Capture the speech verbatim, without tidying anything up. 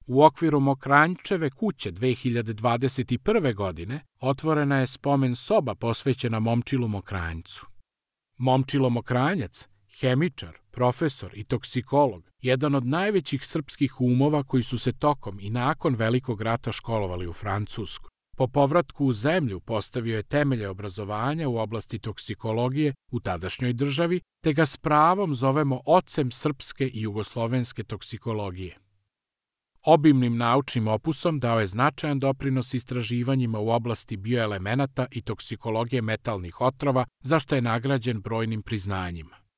U okviru Mokranjčeve kuće dve hiljade dvadeset prve. godine otvorena je spomen soba posvećena Momčilu Mokranjcu. Momčilo Mokranjac, hemičar, profesor i toksikolog, jedan od najvećih srpskih umova koji su se tokom i nakon Velikog rata školovali u Francuskoj. Po povratku u zemlju postavio je temelje obrazovanja u oblasti toksikologije u tadašnjoj državi, te ga s pravom zovemo ocem srpske i jugoslovenske toksikologije. Obimnim naučnim opusom dao je značajan doprinos istraživanjima u oblasti bioelemenata i toksikologije metalnih otrova, za što je nagrađen brojnim priznanjima.